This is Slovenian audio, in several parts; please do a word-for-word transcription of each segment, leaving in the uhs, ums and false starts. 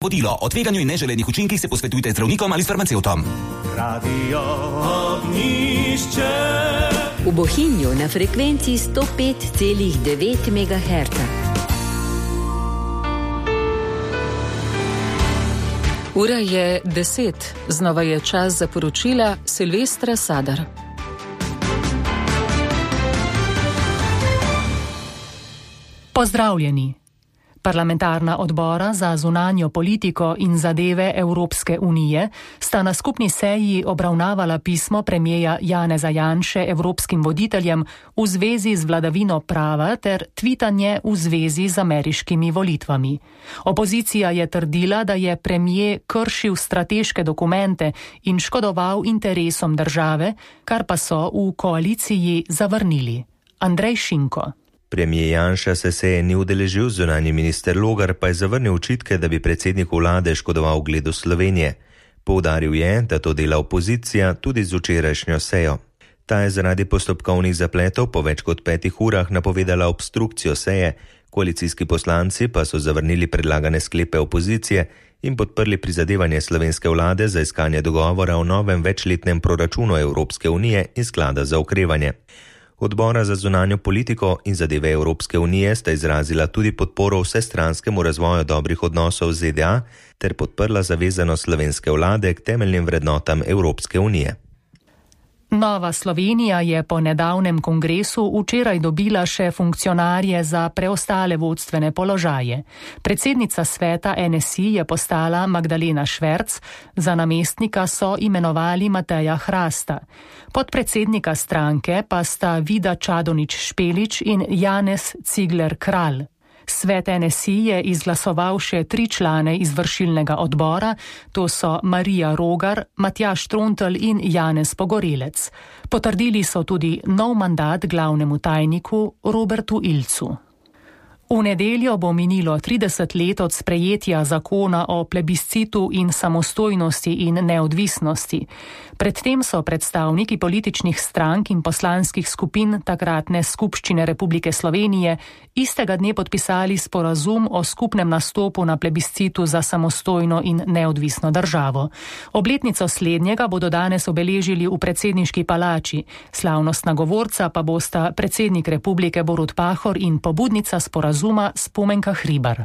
Vodilo o tveganju in neželenih učinkih se posvetujte z zdravnikom ali s farmacevtom. Radio Ognjišče. V Bohinju na frekvenci sto pet celih devet megaherca. Ura je deset, znova je čas za poročila Silvestra Sadar. Pozdravljeni. Parlamentarna odbora za zunanjo politiko in zadeve Evropske unije sta na skupni seji obravnavala pismo premierja Janeza Janše evropskim voditeljem v zvezi z vladavino prava ter tvitanje v zvezi z ameriškimi volitvami. Opozicija je trdila, da je premier kršil strateške dokumente in škodoval interesom države, kar pa so v koaliciji zavrnili. Andrej Šinko. Premijer Janša se seje ni udeležil, zunanji minister Logar pa je zavrnil očitke, da bi predsedniku vlade škodoval ugledu Slovenije. Poudaril je, da to dela opozicija tudi z včerajšnjo sejo. Ta je zaradi postopkovnih zapletov po več kot petih urah napovedala obstrukcijo seje, koalicijski poslanci pa so zavrnili predlagane sklepe opozicije in podprli prizadevanje slovenske vlade za iskanje dogovora o novem večletnem proračunu Evropske unije in sklada za okrevanje. Odbora za zunanjo politiko in zadeve Evropske unije sta izrazila tudi podporo vsestranskemu razvoju dobrih odnosov z Z D A ter podprla zavezanost slovenske vlade k temeljnim vrednotam Evropske unije. Nova Slovenija je po nedavnem kongresu včeraj dobila še funkcionarje za preostale vodstvene položaje. Predsednica sveta N S I je postala Magdalena Šverc, za namestnika so imenovali Mateja Hrasta. Podpredsednika stranke pa sta Vida Čadonič-Špelič in Janez Cigler-Kralj. Svet N S I je izglasoval še tri člane izvršilnega odbora, to so Marija Rogar, Matjaž Trontelj in Janez Pogorelec. Potrdili so tudi nov mandat glavnemu tajniku Robertu Ilcu. V nedeljo bo minilo trideset let od sprejetja zakona o plebiscitu in samostojnosti in neodvisnosti. Predtem so predstavniki političnih strank in poslanskih skupin takratne skupščine Republike Slovenije istega dne podpisali sporazum o skupnem nastopu na plebiscitu za samostojno in neodvisno državo. Obletnico slednjega bodo danes obeležili v predsedniški palači. Slavnostna govorca pa bosta predsednik Republike Borut Pahor in pobudnica sporazuma Zuma Spomenka Hribar.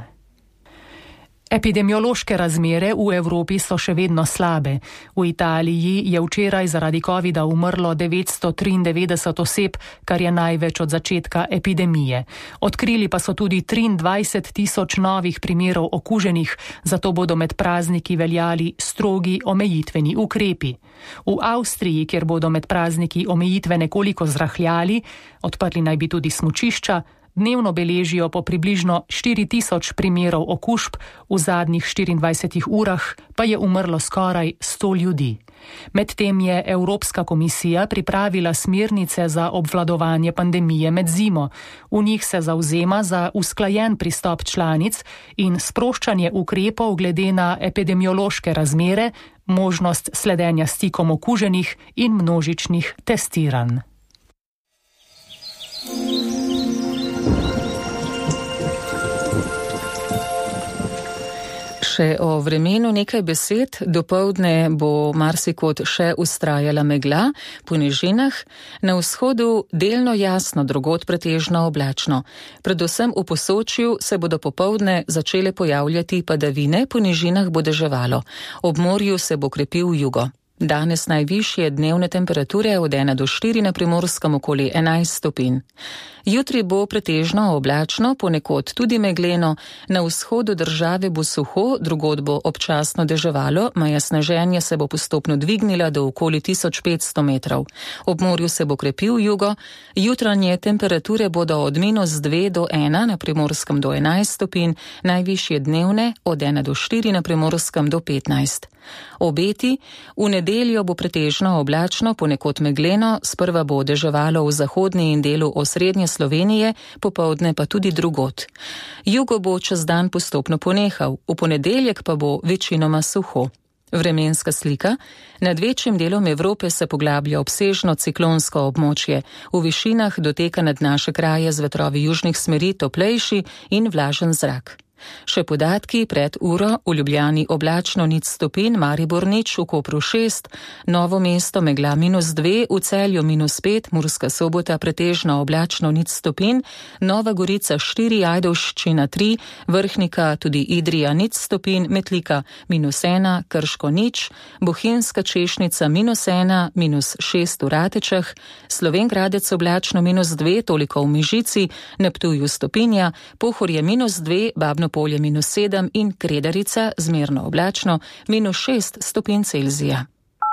Epidemiološke razmere v Evropi so še vedno slabe. V Italiji je včeraj zaradi covida umrlo devetsto triindevetdeset oseb, kar je največ od začetka epidemije. Odkrili pa so tudi triindvajset tisoč novih primerov okuženih, zato bodo med prazniki veljali strogi omejitveni ukrepi. V Avstriji, kjer bodo med prazniki omejitve nekoliko zrahljali, odprli naj bi tudi smučišča, dnevno beležijo po približno štiri tisoč primerov okužb, v zadnjih štiriindvajsetih urah pa je umrlo skoraj sto ljudi. Medtem je Evropska komisija pripravila smernice za obvladovanje pandemije med zimo. V njih se zavzema za usklajen pristop članic in sproščanje ukrepov glede na epidemiološke razmere, možnost sledenja stikom okuženih in množičnih testiranj. Še o vremenu nekaj besed. Dopoldne bo marsikod še vztrajala megla, po nižinah, na vzhodu delno jasno, drugod pretežno oblačno. Predvsem v Posočju se bodo popoldne začele pojavljati padavine, po nižinah bo deževalo. Ob morju se bo krepil jugo. Danes najvišje dnevne temperature od ena do štiri, na Primorskem okoli enajst stopinj. Jutri bo pretežno oblačno, ponekod tudi megleno, na vzhodu države bo suho, drugod bo občasno deževalo, meja sneženja se bo postopno dvignila do okoli tisoč petsto metrov. Ob morju se bo krepil jugo, jutranje temperature bodo od minus dve do ena, na Primorskem do enajst stopinj, najvišje dnevne od ena do štiri, na Primorskem do petnajst. Obeti: v nedeljo bo pretežno oblačno, ponekod megleno, sprva bo deževalo v zahodni in delu osrednje Slovenije, popoldne pa tudi drugod. Jugo bo čez dan postopno ponehal, v ponedeljek pa bo večinoma suho. Vremenska slika: nad večjim delom Evrope se poglablja obsežno ciklonsko območje, v višinah doteka nad naše kraje z vetrovi južnih smeri toplejši in vlažen zrak. Še podatki pred uro: v Ljubljani oblačno nič stopinj, Maribor nič, v Kopru šest, Novo mesto megla minus dve, v Celju minus pet, Murska Sobota pretežno oblačno nič stopinj, Nova Gorica štiri, Ajdovščina tri, Vrhnika tudi Idrija nič stopinj, Metlika minus ena, Krško nič, Bohinjska Češnica minus ena, minus šest v Ratečah, Slovenj Gradec oblačno minus dve, toliko v Mežici, na Ptuju stopinja, Pohorje minus dve, Babno Polje minus sedem in Kredarica zmerno oblačno minus šest stopinj Celzija.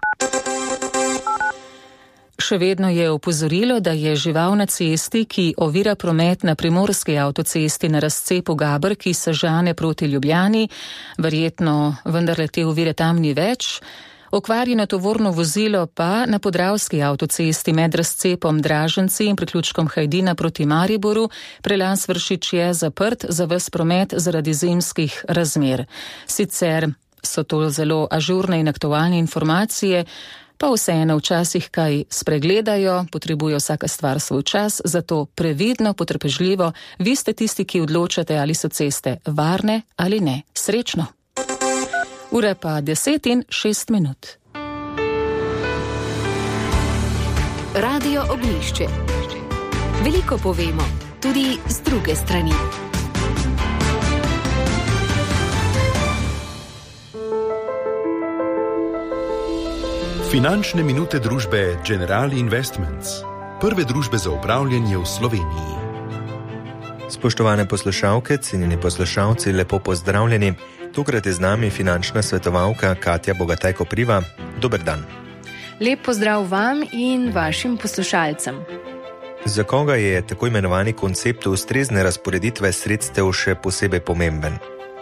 Še vedno je opozorilo, da je žival na cesti, ki ovira promet na primorski avtocesti na razcepu Gaber, ki se žane proti Ljubljani. Verjetno vendarle te ovire tam ni več. Okvarjeno tovorno vozilo pa na Podravski avtocesti med razcepom Draženci in priključkom Hajdina proti Mariboru. Prelaz Vršič je zaprt za ves promet zaradi zimskih razmer. Sicer so to zelo ažurne in aktualne informacije, pa vseeno včasih kaj spregledajo, potrebuje vsaka stvar svoj čas, zato previdno, potrpežljivo, vi ste tisti, ki odločate, ali so ceste varne ali ne. Srečno! Ura pa deset in šest minut. Radio Ognjišče. Veliko povemo, tudi z druge strani. Finančne minute družbe Generali Investments. Prve družbe za upravljanje v Sloveniji. Spoštovane poslušalke, cenjeni poslušalci, lepo pozdravljeni. Tokrat je z nami finančna svetovalka Katja Bogataj-Kopriva. Dober dan. Lep pozdrav vam in vašim poslušalcem. Za koga je tako imenovani koncept ustrezne razporeditve sredstev še posebej pomemben?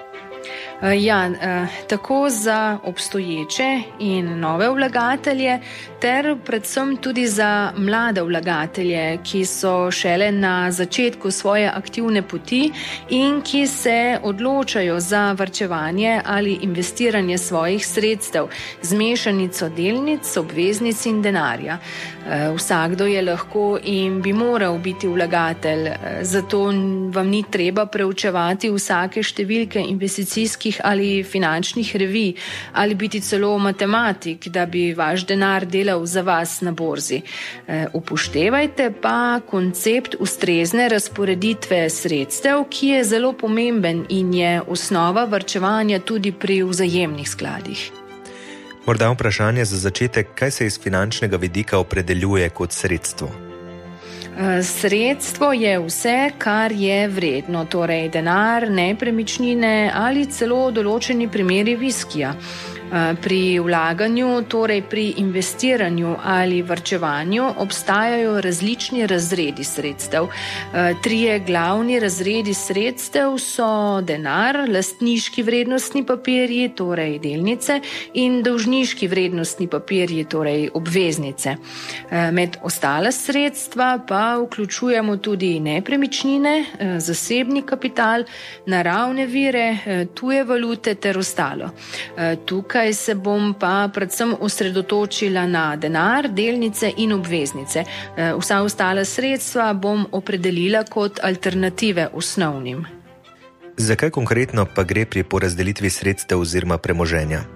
Ja, tako za obstoječe in nove vlagatelje, ter predvsem tudi za mlade vlagatelje, ki so šele na začetku svoje aktivne poti in ki se odločajo za varčevanje ali investiranje svojih sredstev z mešanico delnic, obveznic in denarja. Vsakdo je lahko in bi moral biti vlagatelj, zato vam ni treba preučevati vsake številke investicijskih ali finančnih revij ali biti celo matematik, da bi vaš denar delal za vas na borzi. Upoštevajte pa koncept ustrezne razporeditve sredstev, ki je zelo pomemben in je osnova varčevanja tudi pri vzajemnih skladih. Morda vprašanje za začetek, kaj se iz finančnega vidika opredeljuje kot sredstvo? Sredstvo je vse, kar je vredno, torej denar, nepremičnine ali celo določeni primeri viskija. Pri vlaganju, torej pri investiranju ali varčevanju, obstajajo različni razredi sredstev. Trije glavni razredi sredstev so denar, lastniški vrednostni papirji, torej delnice, in dolžniški vrednostni papirji, torej obveznice. Med ostala sredstva pa vključujemo tudi nepremičnine, zasebni kapital, naravne vire, tuje valute ter ostalo. Tukaj Tukaj se bom pa predvsem osredotočila na denar, delnice in obveznice. Vsa ostala sredstva bom opredelila kot alternative osnovnim. Zakaj konkretno pa gre pri porazdelitvi sredstev oziroma premoženja?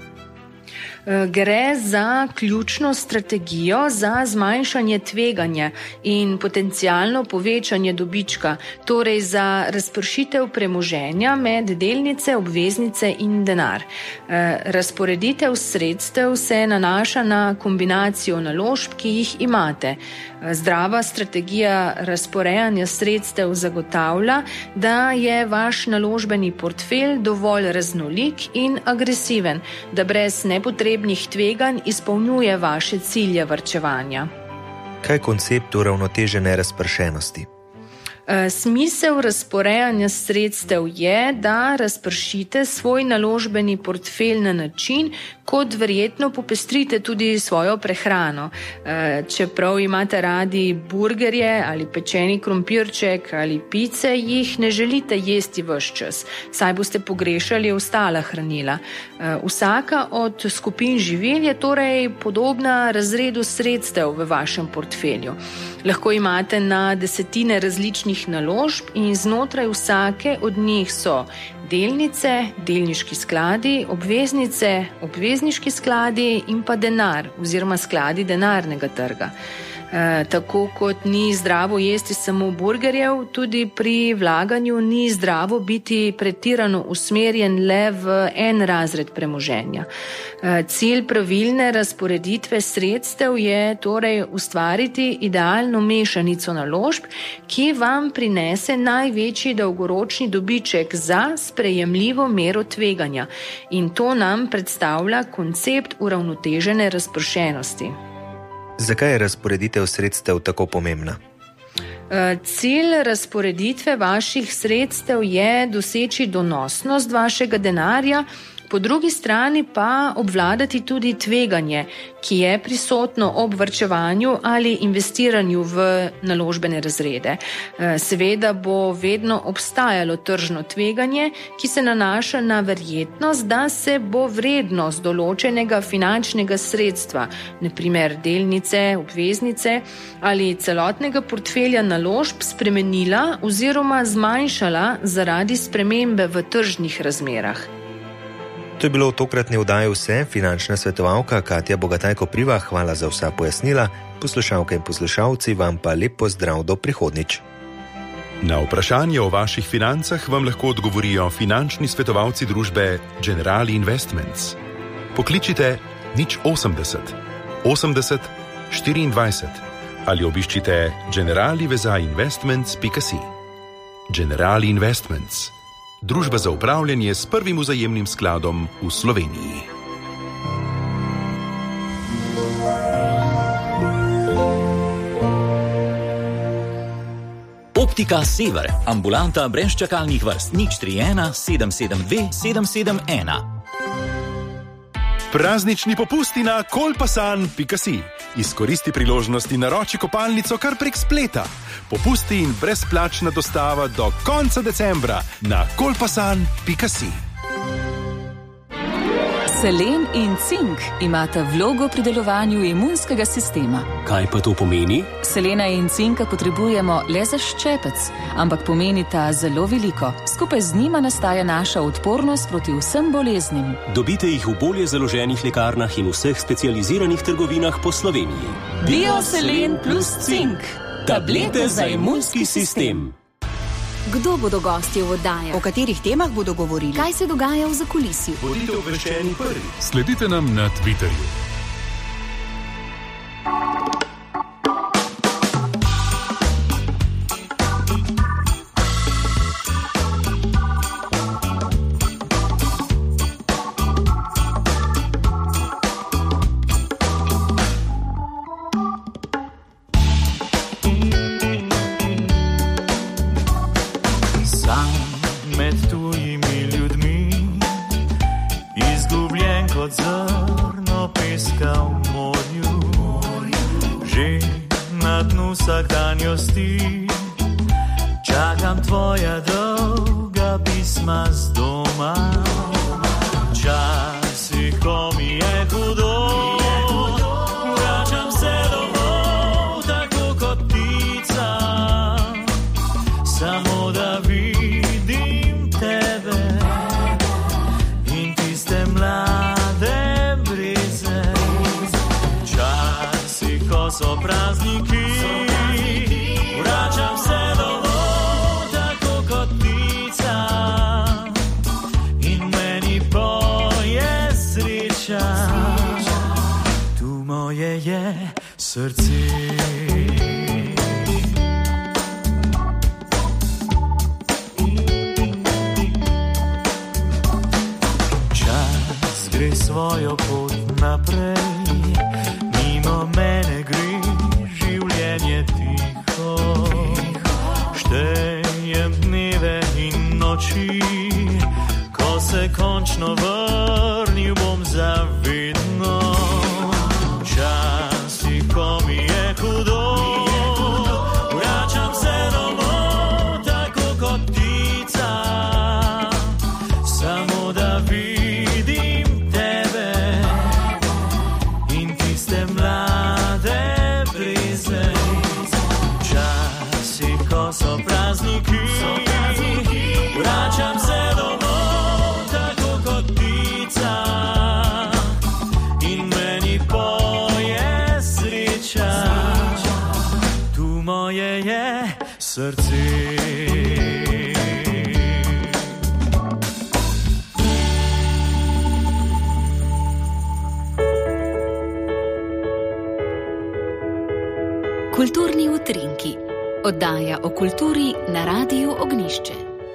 Gre za ključno strategijo za zmanjšanje tveganja in potencialno povečanje dobička, torej za razpršitev premoženja med delnice, obveznice in denar. Razporeditev sredstev se nanaša na kombinacijo naložb, ki jih imate. Zdrava strategija razporejanja sredstev zagotavlja, da je vaš naložbeni portfelj dovolj raznolik in agresiven, da brez nepotrebnih tveganj izpolnjuje vaše cilje varčevanja. Kaj je koncept uravnotežene razpršenosti? Smisel razporejanja sredstev je, da razpršite svoj naložbeni portfelj na način, kot verjetno popestrite tudi svojo prehrano. Čeprav imate radi burgerje ali pečeni krompirček ali pice, jih ne želite jesti ves čas, saj boste pogrešali ostala hranila. Vsaka od skupin živil je torej podobna razredu sredstev v vašem portfelju. Lahko imate na desetine različnih različnih naložb in znotraj vsake od njih so delnice, delniški skladi, obveznice, obvezniški skladi in pa denar oziroma skladi denarnega trga. E, tako kot ni zdravo jesti samo burgerjev, tudi pri vlaganju ni zdravo biti pretirano usmerjen le v en razred premoženja. E, cilj pravilne razporeditve sredstev je torej ustvariti idealno mešanico naložb, ki vam prinese največji dolgoročni dobiček za sprejemljivo mero tveganja. In to nam predstavlja koncept uravnotežene razpršenosti. Zakaj je razporeditev sredstev tako pomembna? Cilj razporeditve vaših sredstev je doseči donosnost vašega denarja, po drugi strani pa obvladati tudi tveganje, ki je prisotno ob varčevanju ali investiranju v naložbene razrede. Seveda bo vedno obstajalo tržno tveganje, ki se nanaša na verjetnost, da se bo vrednost določenega finančnega sredstva, na primer delnice, obveznice ali celotnega portfelja naložb spremenila oziroma zmanjšala zaradi spremembe v tržnih razmerah. To je bilo v tokratni oddaji vse. Finančna svetovalka Katja Bogataj-Kopriva, hvala za vsa pojasnila. Poslušalke in poslušalci, vam pa lep pozdrav do prihodnjič. Na vprašanje o vaših financah vam lahko odgovorijo finančni svetovalci družbe Generali Investments. Pokličite nič osemdeset osemdeset štiriindvajset ali obiščite generali veza investments pika si. Generali Investments. Družba za upravljanje s prvim vzajemnim skladom v Sloveniji. Optika Sever, ambulanta brez čakalnih vrst, nič tri ena sedem sedem dve sedem sedem ena. Praznični popusti na kolpasan pika si. Izkoristi priložnosti in naroči kopalnico kar prek spleta. Popusti in brezplačna dostava do konca decembra na kolpasan pika si. Selen in cink imata vlogo pri delovanju imunskega sistema. Kaj pa to pomeni? Selena in cinka potrebujemo le za ščepec, ampak pomenita zelo veliko. Skupaj z njima nastaja naša odpornost proti vsem boleznim. Dobite jih v bolje založenih lekarnah in vseh specializiranih trgovinah po Sloveniji. Bioselen plus cink. Tablete za imunski sistem. Kdo bodo gostje v oddaji? O katerih temah bodo govorili? Kaj se dogaja v zakulisju? Bodite obveščeni prvi. Sledite nam na Twitterju. Čakam tvoja dolga pisma z doma. Včasih, ko mi je hudo, vračam se domov, tako kot ptica, samo da vidim tebe in tiste mlade brize. Včasih, ko so prazniki, vračam se domov, tako kot ptica, in meni poje sreča, tu moje je srce. Čas gre svojo pot naprej, mimo mene gre življenje tiho. Štejem dneve in noči, ko se končno vrnil bom zavedno. Včasih, ko mi je hudo, vračam se domov, tako kot ptica, samo da vidim tebe in tiste mlade brize. Včasih, ko so prazni srce. Kulturni utrinki. Oddaja o kulturi na Radiu Ognjišče.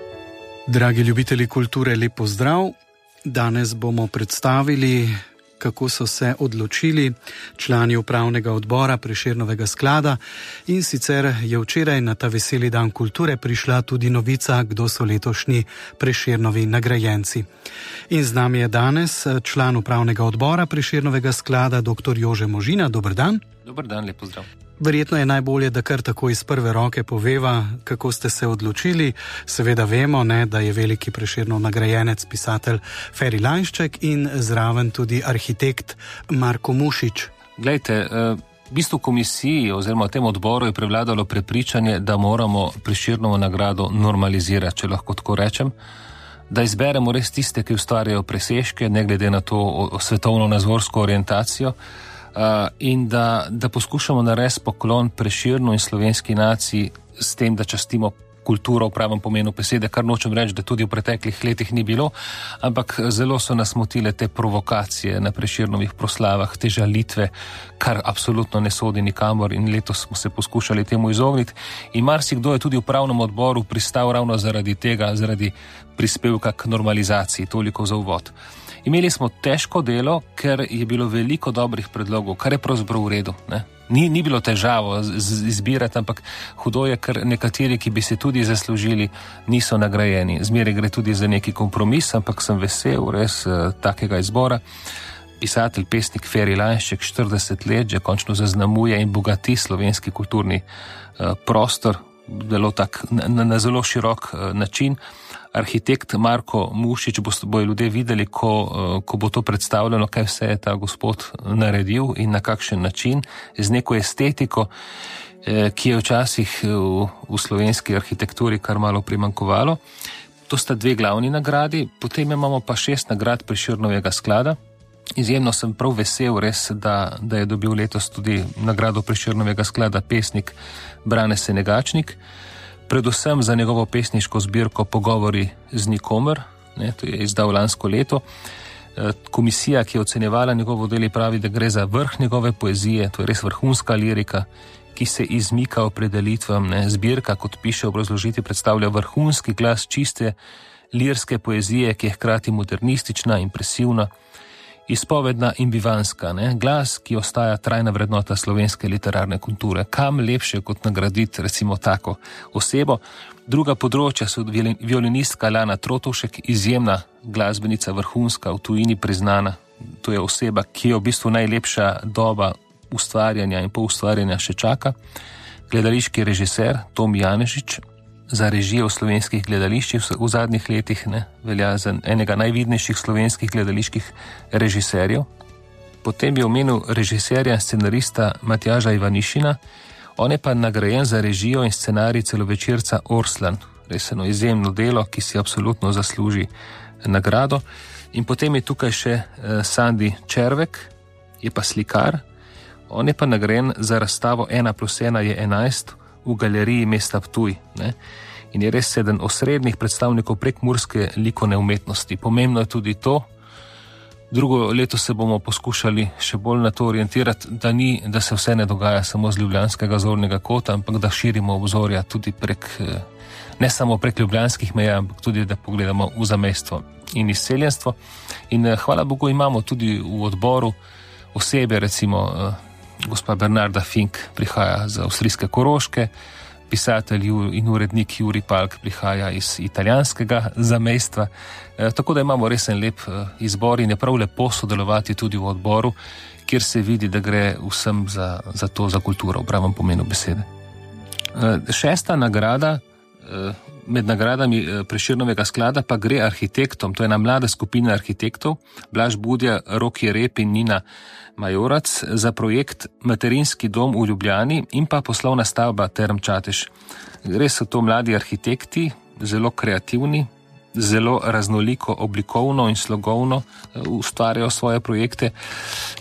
Dragi ljubitelji kulture, lep pozdrav. Danes bomo predstavili, kako so se odločili člani upravnega odbora Prešernovega sklada, in sicer je včeraj na ta veseli dan kulture prišla tudi novica, kdo so letošnji Prešernovi nagrajenci. In z nami je danes član upravnega odbora Prešernovega sklada dr. Jože Možina. Dober dan. Dober dan, lep pozdrav. Verjetno je najbolje, da kar tako iz prve roke poveva, kako ste se odločili. Seveda vemo, ne, da je veliki Prešernov nagrajenec pisatelj Feri Lainšček in zraven tudi arhitekt Marko Mušič. Glejte, v bistvu komisiji oziroma tem odboru je prevladalo prepričanje, da moramo Prešernovo nagrado normalizirati, če lahko tako rečem, da izberemo res tiste, ki ustvarjajo presežke, ne glede na to svetovno nazorsko orientacijo, Uh, in da, da poskušamo narediti poklon Prešernu in slovenski naciji s tem, da častimo kulturo v pravem pomenu besede, kar nočem reči, da tudi v preteklih letih ni bilo, ampak zelo so nas motile te provokacije na Prešernovih proslavah, te žalitve, kar absolutno ne sodi nikamor, in letos smo se poskušali temu izogniti. In marsikdo je tudi v upravnem odboru pristal ravno zaradi tega, zaradi prispevka k normalizaciji, toliko za uvod. Imeli smo težko delo, ker je bilo veliko dobrih predlogov, kar je pravzaprav v redu. Ne? Ni, ni bilo težavo izbirati, ampak hudo je, ker nekateri, ki bi se tudi zaslužili, niso nagrajeni. Zmeraj gre tudi za neki kompromis, ampak sem vesel res uh, takega izbora. Pisatelj, pesnik Feri Lainšček, štirideset let, že končno zaznamuje in bogati slovenski kulturni uh, prostor, zelo tak, na, na zelo širok uh, način. Arhitekt Marko Mušič, bojo ljudje videli, ko, ko bo to predstavljeno, kaj vse je ta gospod naredil in na kakšen način, z neko estetiko, ki je včasih v, v slovenski arhitekturi kar malo primankovalo. To sta dve glavni nagradi, potem imamo pa šest nagrad Prešernovega sklada. Izjemno sem prav vesel res, da, da je dobil letos tudi nagrado Prešernovega sklada pesnik Brane Senegačnik, predvsem za njegovo pesniško zbirko Pogovori z nikomer, ne, to je izdal lansko leto. Komisija, ki je ocenjevala njegovo delo, pravi, da gre za vrh njegove poezije, to je res vrhunska lirika, ki se izmika opredelitvam. Ne. Zbirka, kot piše v obrazložitvi, predstavlja vrhunski glas čiste lirske poezije, ki je hkrati modernistična, impresivna, izpovedna in bivanska, ne? Glas, ki ostaja trajna vrednota slovenske literarne kulture. Kam lepše kot nagraditi recimo tako osebo. Druga področja so violinistka Lana Trotovšek, izjemna glasbenica, vrhunska, v tujini priznana. To je oseba, ki je v bistvu najlepša doba ustvarjanja in poustvarjanja še čaka. Gledališki režiser Tom Janežič, za režijo v slovenskih gledališčih v zadnjih letih, ne, velja za enega najvidnejših slovenskih gledaliških režiserjev. Potem bi omenil režiserja in scenarista Matjaža Ivanišina, on je pa nagrajen za režijo in scenarij celovečerca Orslan. Res eno izjemno delo, ki si absolutno zasluži nagrado. In potem je tukaj še uh, Sandi Červek, je pa slikar, on je pa nagrajen za razstavo ena plus ena je enajst, v galeriji mesta Ptuj, ne? In je res eden osrednjih predstavnikov prekmurske likovne umetnosti. Pomembno je tudi to, drugo leto se bomo poskušali še bolj na to orientirati, da, ni, da se vse ne dogaja samo z ljubljanskega zornega kota, ampak da širimo obzorja tudi prek, ne samo prek ljubljanskih meja, ampak tudi da pogledamo v zamejstvo in izseljenstvo. In hvala Bogu imamo tudi v odboru osebe, recimo gospa Bernarda Fink prihaja z avstrijske Koroške, pisatelj in urednik Juri Palk prihaja iz italijanskega zamejstva. E, tako da imamo res en lep izbor in je prav lepo sodelovati tudi v odboru, kjer se vidi, da gre vsem za, za to, za kulturo v pravem pomenu besede. E, šesta nagrada e, med nagradami Prešernovega sklada pa gre arhitektom, to je ena mlada skupina arhitektov, Blaž Budja, Roki Rep in Nina Majorac, za projekt Materinski dom v Ljubljani in pa poslovna stavba Term Čatež. Res so to mladi arhitekti, zelo kreativni, zelo raznoliko oblikovno in slogovno ustvarjajo svoje projekte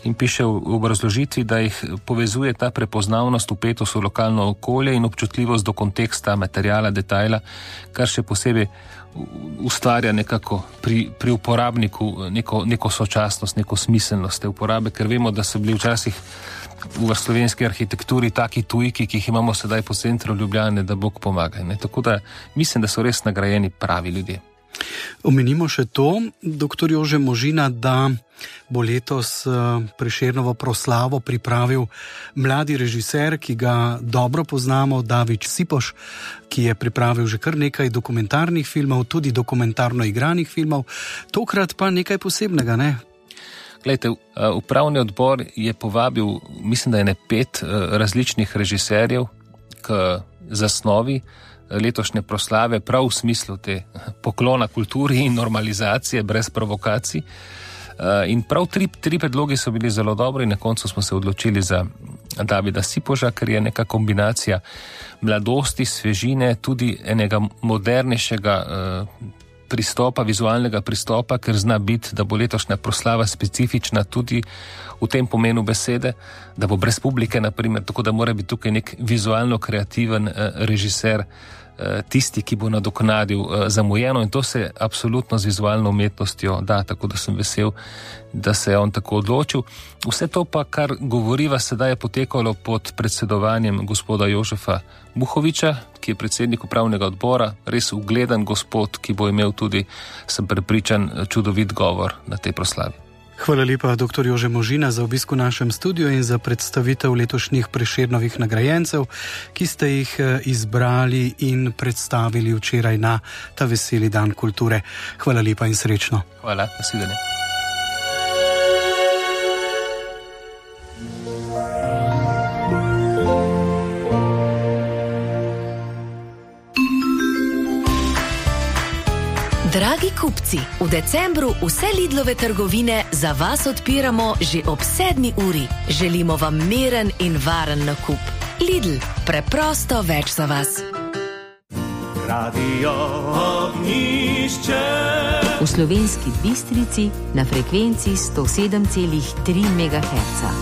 in piše v obrazložitvi, da jih povezuje ta prepoznavnost, vpetost v lokalno okolje in občutljivost do konteksta, materijala, detajla, kar še posebej ustvarja nekako pri, pri uporabniku neko, neko sočasnost, neko smiselnost te uporabe, ker vemo, da so bili včasih v slovenski arhitekturi taki tujki, ki jih imamo sedaj po centru Ljubljane, da Bog pomaga. Ne? Tako da mislim, da so res nagrajeni pravi ljudje. Omenimo še to, doktor Jože Možina, da bo letos Prešernovo proslavo pripravil mladi režiser, ki ga dobro poznamo, David Sipoš, ki je pripravil že kar nekaj dokumentarnih filmov, tudi dokumentarno igranih filmov, tokrat pa nekaj posebnega, ne? Glejte, upravni odbor je povabil, mislim, da je ne pet različnih režiserjev k zasnovi letošnje proslave, prav v smislu te poklona kulturi in normalizacije brez provokacij. In prav tri, tri predlogi so bili zelo dobri in na koncu smo se odločili za Davida Sipoža, ker je neka kombinacija mladosti, svežine, tudi enega modernejšega pristopa, vizualnega pristopa, ker zna biti, da bo letošnja proslava specifična tudi v tem pomenu besede, da bo brez publike, naprimer, tako da mora biti tukaj nek vizualno kreativen režiser, tisti, ki bo nadoknadil zamujeno, in to se absolutno z vizualno umetnostjo da, tako da sem vesel, da se je on tako odločil. Vse to pa, kar govoriva, sedaj je potekalo pod predsedovanjem gospoda Jožefa Buhoviča, ki je predsednik upravnega odbora, res ugleden gospod, ki bo imel tudi, sem prepričan, čudovit govor na tej proslavi. Hvala lepa, doktor Jože Možina, za obisk v našem studiu in za predstavitev letošnjih Prešernovih nagrajencev, ki ste jih izbrali in predstavili včeraj na ta veseli dan kulture. Hvala lepa in srečno. Hvala, nasvidenje. Dragi kupci, v decembru vse Lidlove trgovine za vas odpiramo že ob sedmi uri. Želimo vam miren in varen nakup. Lidl, preprosto več za vas. Radio Ognjišče. V Slovenski Bistrici na frekvenci sto sedem celih tri megaherca.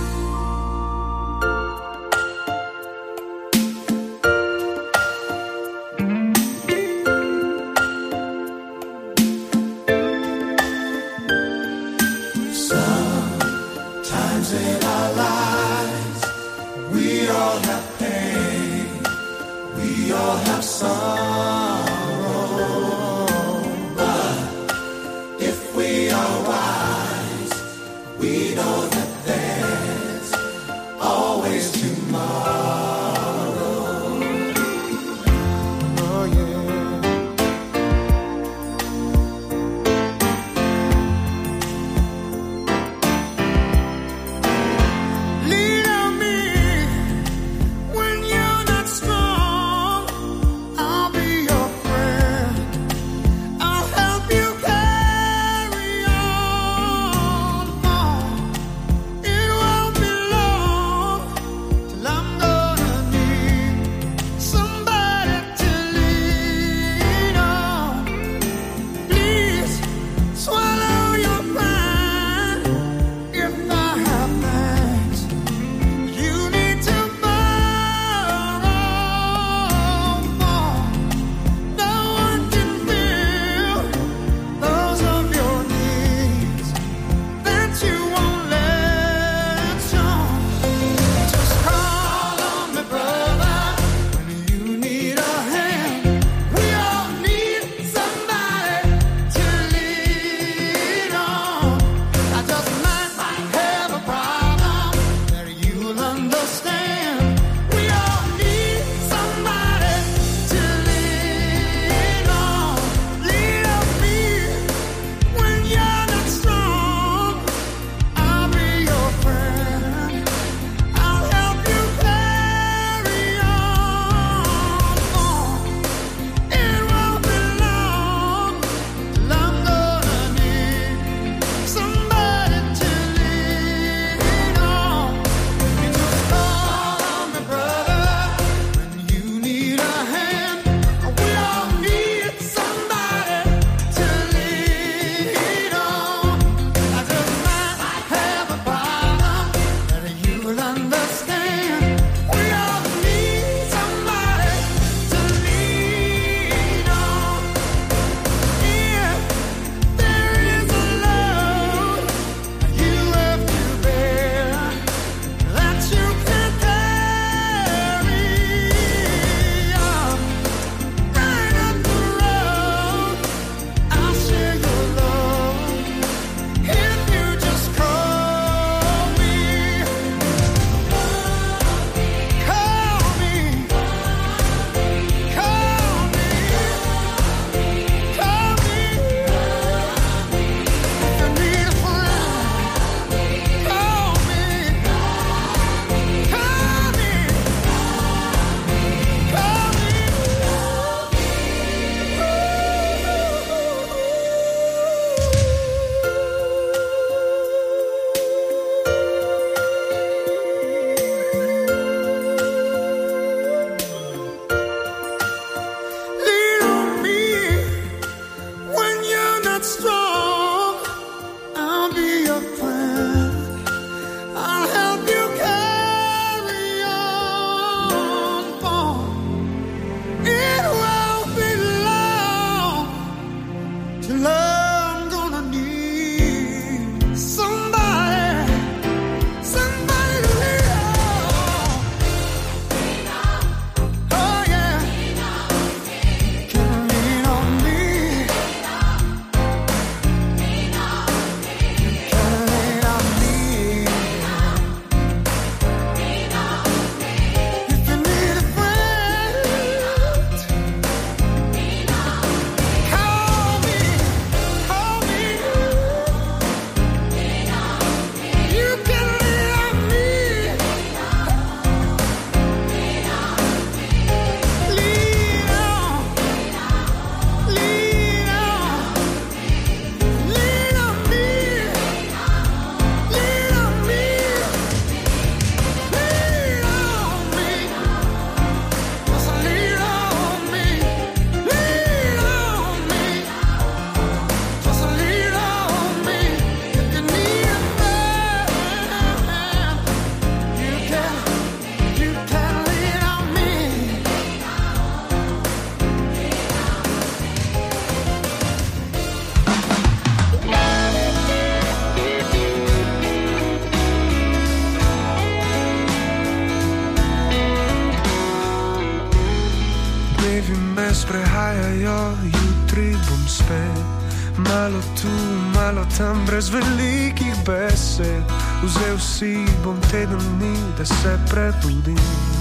jutri bom spet. Malo tu, malo tam, brez velikih besed. Vzel si bom teden dni, da se prebudim.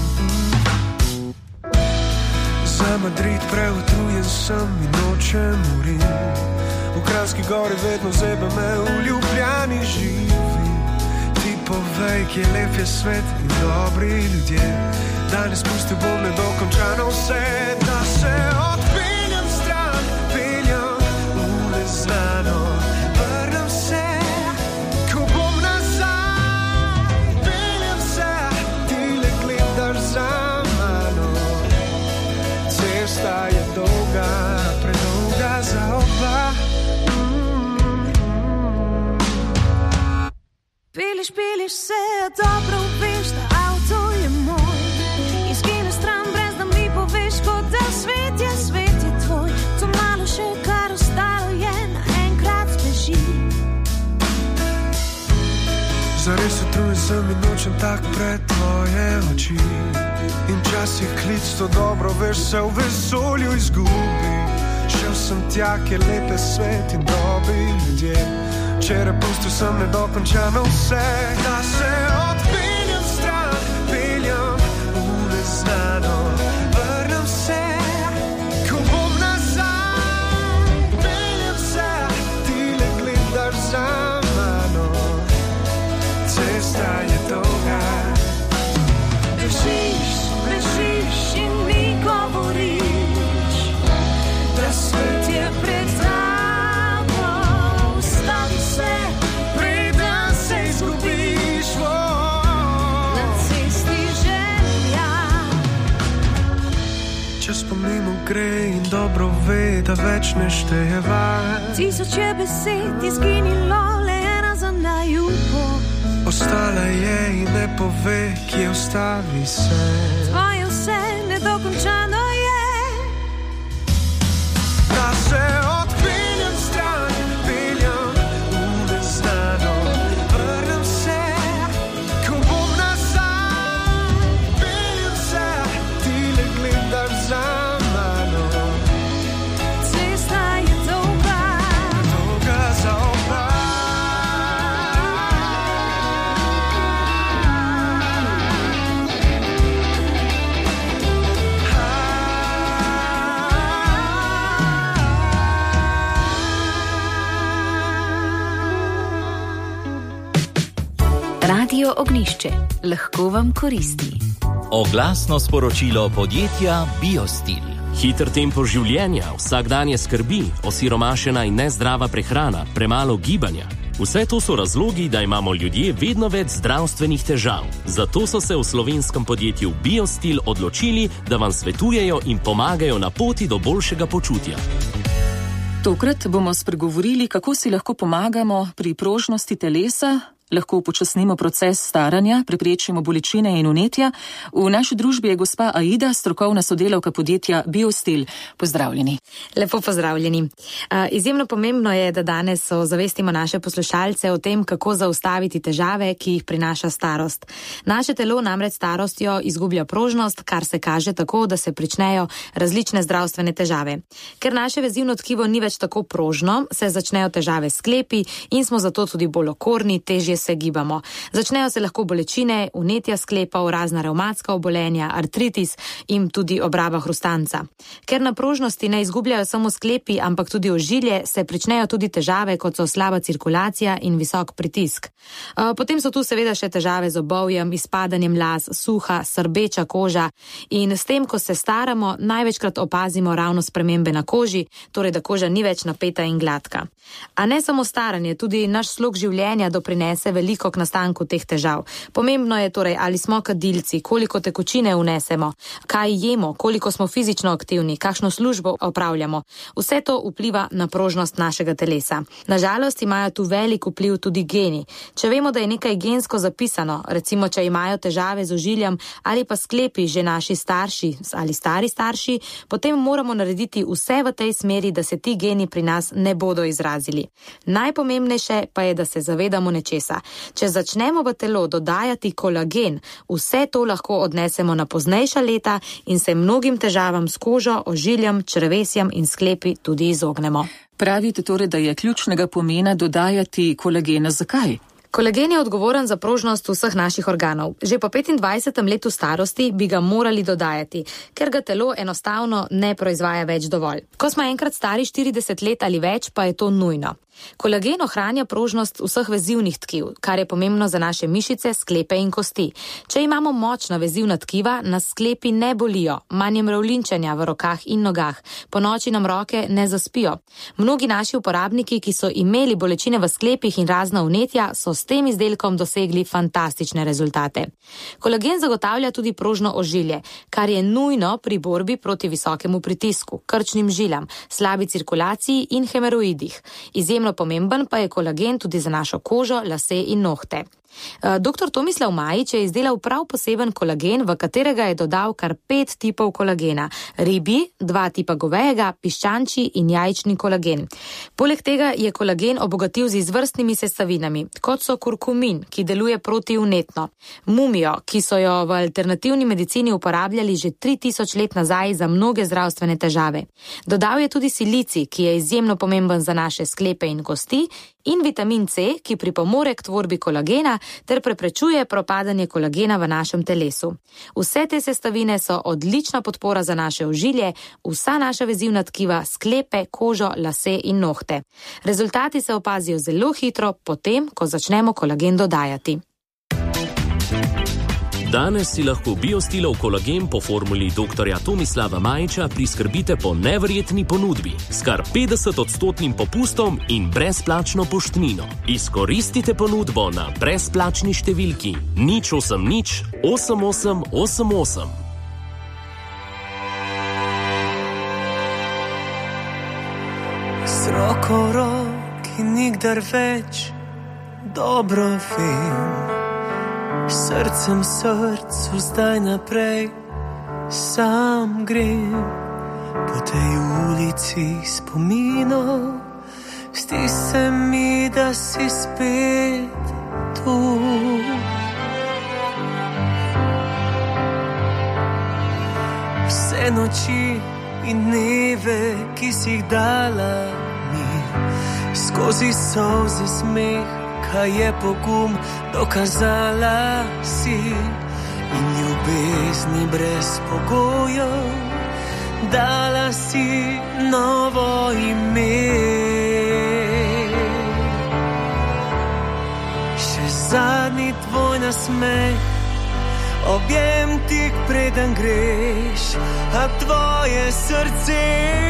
Za Madrid preutrujen sem in nočem urim. V Kranjski Gori vedno zebe me, v Ljubljani živim. Ti povej, kje lep je svet in dobri ljudje. Danes pustil bom nedokončano vse, da se odpeljem stran, peljem v neznano. Vrnem se, ko bom nazaj, peljem se, ti le gledaš za mano. Cesta je dolga, predolga za oba. Peliš, peliš se, dobro veš, da avto je moj. Izgine stran, brez da mi poveš, kot da svet je, svet je tvoj. To malo še, kar ostalo je, naenkrat zbeži. Zares utrujen sem in nočem tak pred tvoje oči. In časih klic, to dobro veš, se v vesolju izgubi. Šel sem tja, kjer lepe svet in dobri ljudje. Včeraj pustil sem nedokončano vse, da se odpeljem stran, peljem v neznano. Vrnem se, ko bom nazaj, peljem se, ti le gledaš za mano. Cesta je dolga. Bežiš, bežiš in mi govoriš, da svet je pred nami. Čas pa mimo gre in dobro ve, da več ne šteje več. Tisoče besed izginilo, le ena za naju bo. Ostala je in ne pove, kje ostavi se. Tvoje vse nedokončano je. Da se odpeljem stran, peljem v neznano. Vrnem se, ko bom nazaj, peljem se, ti le gledaš za mano. Cesta je dolga, dolga za oba. Radio Ognišče lahko vam koristi. Oglasno sporočilo podjetja Biostil. Hiter tempo življenja, vsakdanje skrbi, osiromašena in nezdrava prehrana, premalo gibanja. Vse to so razlogi, da imamo ljudje vedno več zdravstvenih težav. Zato so se v slovenskem podjetju Biostil odločili, da vam svetujejo in pomagajo na poti do boljšega počutja. Tokrat bomo spregovorili, kako si lahko pomagamo pri prožnosti telesa, lahko upočasnimo proces staranja, preprečimo bolečine in vnetja. V naši družbi je gospa Aida, strokovna sodelavka podjetja Biostil. Pozdravljeni. Lepo pozdravljeni. Izjemno pomembno je, da danes ozavestimo naše poslušalce o tem, kako zaustaviti težave, ki jih prinaša starost. Naše telo namreč starostjo izgublja prožnost, kar se kaže tako, da se pričnejo različne zdravstvene težave. Ker naše vezivno tkivo ni več tako prožno, se začnejo težave s sklepi in smo zato tudi bolj okorni, težje se gibamo. Začnejo se lahko bolečine, vnetja sklepov, razna revmatska obolenja, artritis in tudi obraba hrustanca. Ker na prožnosti ne izgubljajo samo sklepi, ampak tudi ožilje, se pričnejo tudi težave, kot so slaba cirkulacija in visok pritisk. Potem so tu seveda še težave z obovjem, izpadanjem las, suha, srbeča koža in s tem, ko se staramo, največkrat opazimo ravno spremembe na koži, torej da koža ni več napeta in gladka. A ne samo staranje, tudi naš slog življenja doprinese veliko k nastanku teh težav. Pomembno je torej, ali smo kadilci, koliko tekočine vnesemo, kaj jemo, koliko smo fizično aktivni, kakšno službo opravljamo. Vse to vpliva na prožnost našega telesa. Nažalost imajo tu velik vpliv tudi geni. Če vemo, da je nekaj gensko zapisano, recimo, če imajo težave z ožiljem ali pa sklepi že naši starši ali stari starši, potem moramo narediti vse v tej smeri, da se ti geni pri nas ne bodo izrazili. Najpomembnejše pa je, da se zavedamo nečesa. Če začnemo v telo dodajati kolagen, vse to lahko odnesemo na poznejša leta in se mnogim težavam s kožo, ožiljem, črevesjem in sklepi tudi izognemo. Pravite torej, da je ključnega pomena dodajati kolagena. Zakaj? Kolagen je odgovoren za prožnost vseh naših organov. Že po petindvajsetem letu starosti bi ga morali dodajati, ker ga telo enostavno ne proizvaja več dovolj. Ko smo enkrat stari štirideset let ali več, pa je to nujno. Kolagen ohranja prožnost vseh vezivnih tkiv, kar je pomembno za naše mišice, sklepe in kosti. Če imamo močna vezivna tkiva, nas sklepi ne bolijo, manj je mravljinčenja v rokah in nogah, po noči nam roke ne zaspijo. Mnogi naši uporabniki, ki so imeli bolečine v sklepih in razna vnetja, so s tem izdelkom dosegli fantastične rezultate. Kolagen zagotavlja tudi prožno ožilje, kar je nujno pri borbi proti visokemu pritisku, krčnim žilam, slabi cirkulaciji in hemoroidih. Izjemno pomemben pa je kolagen tudi za našo kožo, lase in nohte. Doktor Tomislav Majič je izdelal prav poseben kolagen, v katerega je dodal kar pet tipov kolagena. Ribji, dva tipa govejega, piščančji in jajčni kolagen. Poleg tega je kolagen obogatil z izvrstnimi sestavinami, kot so kurkumin, ki deluje protivnetno, mumijo, ki so jo v alternativni medicini uporabljali že tri tisoč let nazaj za mnoge zdravstvene težave. Dodal je tudi silicij, ki je izjemno pomemben za naše sklepe in kosti, in vitamin C, ki pripomore k tvorbi kolagena ter preprečuje propadanje kolagena v našem telesu. Vse te sestavine so odlična podpora za naše ožilje, vsa naša vezivna tkiva, sklepe, kožo, lase in nohte. Rezultati se opazijo zelo hitro, potem, ko začnemo kolagen dodajati. Danes si lahko Biostilov kolagen po formuli doktorja Tomislava Majiča priskrbite po neverjetni ponudbi s kar petdeset odstotnim popustom in brezplačno poštnino. Izkoristite ponudbo na brezplačni številki nič osem nič osem osem osem osem. S roko v roki nikdar več dobro vem. Srcem srcu zdaj naprej sam grem po tej ulici spominov, zdi se mi, da si spet tu. Vse noči in dneve, ki si jih dala mi, skozi solze smeh, kaj je pogum, dokazala si in ljubezni brez pogojev, dala si novo ime. Še zadnji tvoj nasmeh, objem tik preden greš, a tvoje srce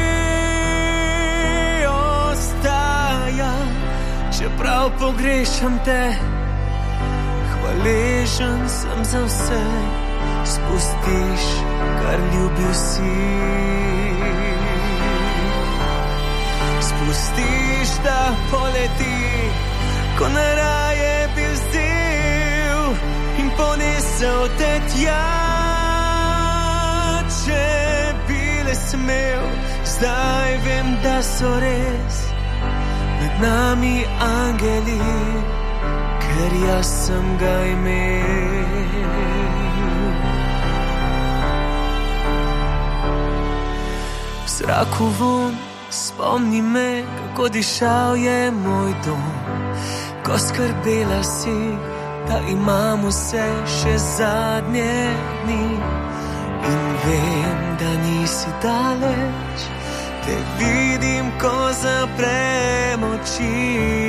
ostaja. Čeprav pogrešam te, hvaležen sem za vse, spustiš, kar ljubil si. Spustiš, da poleti, ko naraje bi vzel in ponesel te tja. Če bi le smel, zdaj vem, da so res med nami angeli, ker jaz sem ga imel. V zraku von spomni me, kako dišal je moj dom, ko skrbela si, da imam vse še zadnje dni. In vem, da nisi daleč, te vidim, ko zaprem oči.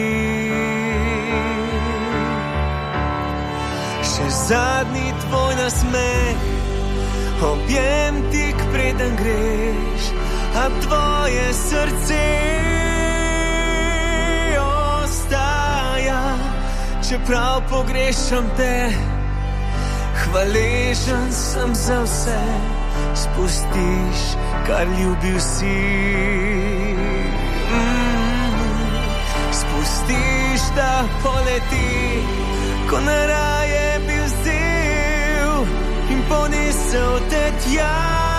Še zadnji tvoj nasmeh, objem tik preden greš, a tvoje srce ostaja. Čeprav pogrešam te, hvaležen sem za vse, spustiš, kar ljubil si. Mm. Spustiš, da poleti, ko naraje bi vzel in ponesel te tja.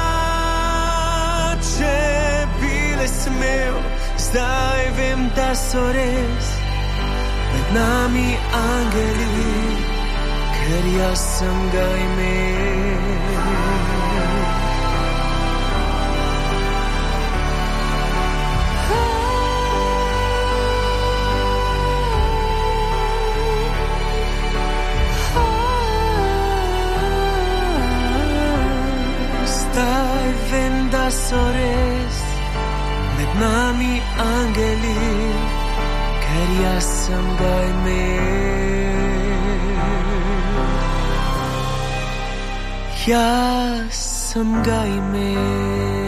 Če bi le smel, zdaj vem, da so res med nami angeli, ker jaz sem ga imel. Zdaj vem, da so res med nami angeli, ker jaz sem ga imel. Jaz sem ga imel.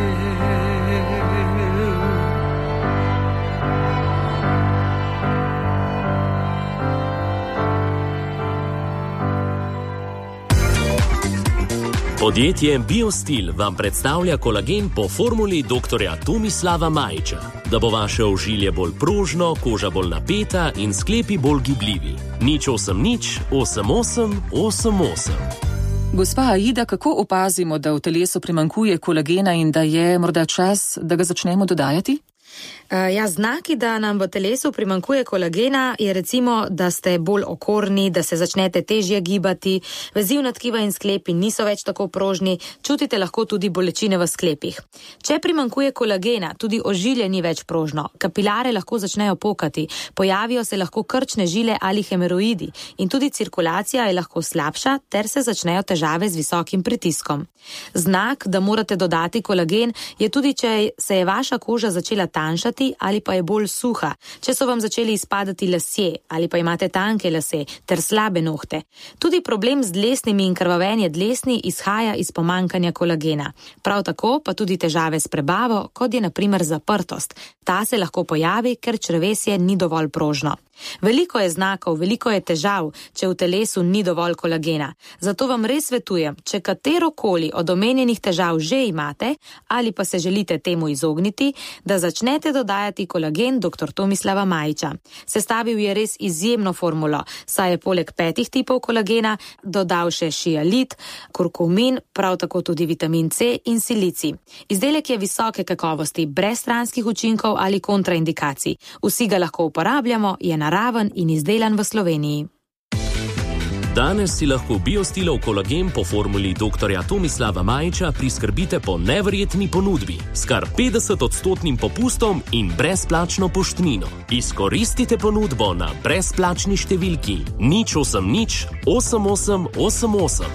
Podjetje Biostil vam predstavlja kolagen po formuli doktorja Tomislava Majiča, da bo vaše ožilje bolj prožno, koža bolj napeta in sklepi bolj gibljivi. Nič osem nič, osem osem, osem osem. Gospa Aida, kako opazimo, da v telesu primanjkuje kolagena in da je morda čas, da ga začnemo dodajati? Uh, ja, znaki, da nam v telesu primanjkuje kolagena, je recimo, da ste bolj okorni, da se začnete težje gibati, vezivna tkiva in sklepi niso več tako prožni, čutite lahko tudi bolečine v sklepih. Če primanjkuje kolagena, tudi ožilje ni več prožno, kapilare lahko začnejo pokati, pojavijo se lahko krčne žile ali hemeroidi in tudi cirkulacija je lahko slabša ter se začnejo težave z visokim pritiskom. Znak, da morate dodati kolagen, je tudi, če se je vaša koža začela tanjšati ali pa je bolj suha, če so vam začeli izpadati lasje ali pa imate tanke lase ter slabe nohte. Tudi problem z dlesnimi in krvavenje dlesni izhaja iz pomanjkanja kolagena. Prav tako pa tudi težave s prebavo, kot je na primer zaprtost. Ta se lahko pojavi, ker črevesje ni dovolj prožno. Veliko je znakov, veliko je težav, če v telesu ni dovolj kolagena. Zato vam res svetujem, če katerokoli od omenjenih težav že imate ali pa se želite temu izogniti, da začnete dodajati kolagen doktor Tomislava Majiča. Sestavil je res izjemno formulo, saj je poleg petih tipov kolagena dodal še šialit, kurkumin, prav tako tudi vitamin C in silicij. Izdelek je visoke kakovosti, brez stranskih učinkov ali kontraindikacij. Vsi ga lahko uporabljamo, je naraven in izdelan v Sloveniji. Danes si lahko Biostilov kolagen po formuli doktorja Tomislava Majiča priskrbite po neverjetni ponudbi s kar petdeset odstotnim popustom in brezplačno poštnino. Izkoristite ponudbo na brezplačni številki nič osem nič, osem osem osem osem.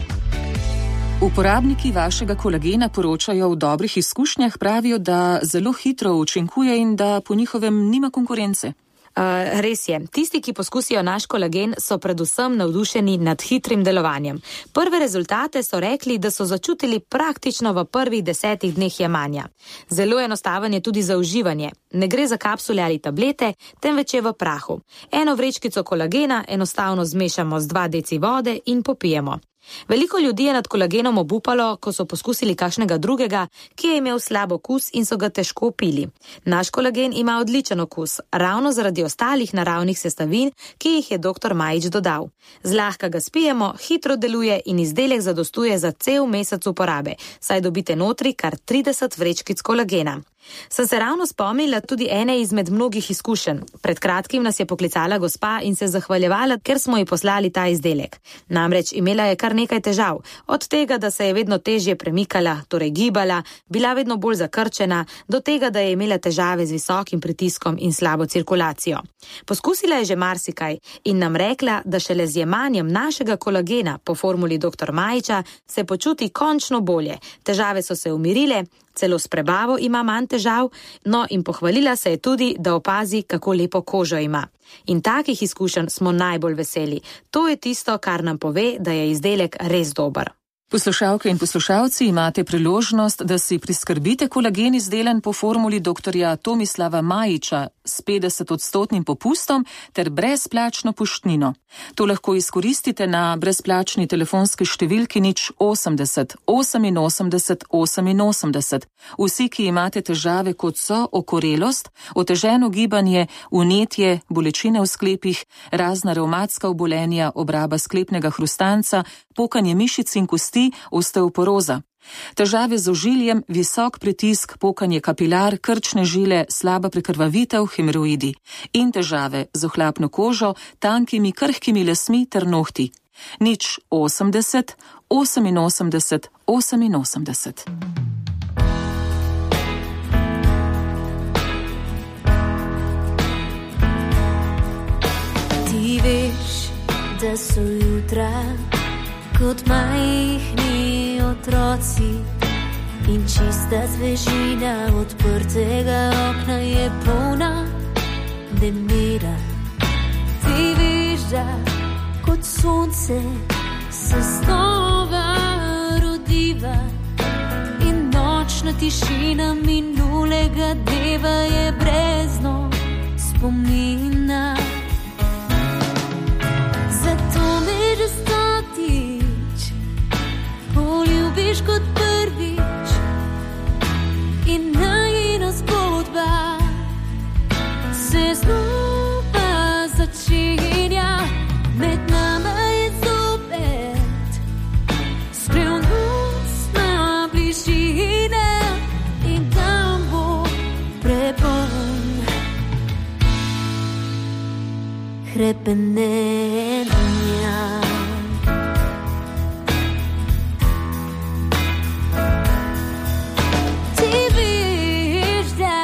Uporabniki vašega kolagena poročajo o dobrih izkušnjah, pravijo, da zelo hitro učinkuje in da po njihovem nima konkurence. Uh, res je. Tisti, ki poskusijo naš kolagen, so predvsem navdušeni nad hitrim delovanjem. Prve rezultate so rekli, da so začutili praktično v prvih desetih dneh jemanja. Zelo enostaven je tudi za uživanje. Ne gre za kapsule ali tablete, temveč je v prahu. Eno vrečkico kolagena enostavno zmešamo z dva deci vode in popijemo. Veliko ljudi je nad kolagenom obupalo, ko so poskusili kakšnega drugega, ki je imel slab okus in so ga težko pili. Naš kolagen ima odličen okus, ravno zaradi ostalih naravnih sestavin, ki jih je doktor Majič dodal. Zlahka ga spijemo, hitro deluje in izdelek zadostuje za cel mesec uporabe, saj dobite notri kar trideset vrečkic kolagena. Sem se ravno spomnila tudi ene izmed mnogih izkušenj. Pred kratkim nas je poklicala gospa in se zahvaljevala, ker smo ji poslali ta izdelek. Namreč imela je kar nekaj težav. Od tega, da se je vedno težje premikala, torej gibala, bila vedno bolj zakrčena, do tega, da je imela težave z visokim pritiskom in slabo cirkulacijo. Poskusila je že marsikaj in nam rekla, da šele z jemanjem našega kolagena po formuli doktor Majiča se počuti končno bolje. Težave so se umirile, celo s prebavo ima manj težav, no in pohvalila se je tudi, da opazi, kako lepo kožo ima. In takih izkušenj smo najbolj veseli. To je tisto, kar nam pove, da je izdelek res dober. Poslušalke in poslušalci, imate priložnost, da si priskrbite kolagen izdelan po formuli doktorja Tomislava Majiča s petdeset odstotnim popustom ter brezplačno poštnino. To lahko izkoristite na brezplačni telefonski številki nič osemdeset, oseminosemdeset, oseminosemdeset. Vsi, ki imate težave kot so okorelost, oteženo gibanje, vnetje, bolečine v sklepih, razna revmatska obolenja, obraba sklepnega hrustanca, pokanje mišic in kosti, osteoporoza. Težave z ožiljem, visok pritisk, pokanje kapilar, krčne žile, slaba prekrvavitev, hemoroidi in težave z ohlapno kožo, tankimi, krhkimi lasmi ter nohti. Nič osemdeset, oseminosemdeset, oseminosemdeset. Ti veš, da so jutra kot majhni otroci in čista svežina odprtega okna je polna nemira. Ti veš, da kot sonce se znova rodiva in nočna tišina minulega dneva je brezno spomina. Zato me že stotič poljubiš kot prvič in najina zgodba se znova začenja. Med nama je zopet skrivnostna bližina in tam bo prepoln hrepenenja. Ti veš, da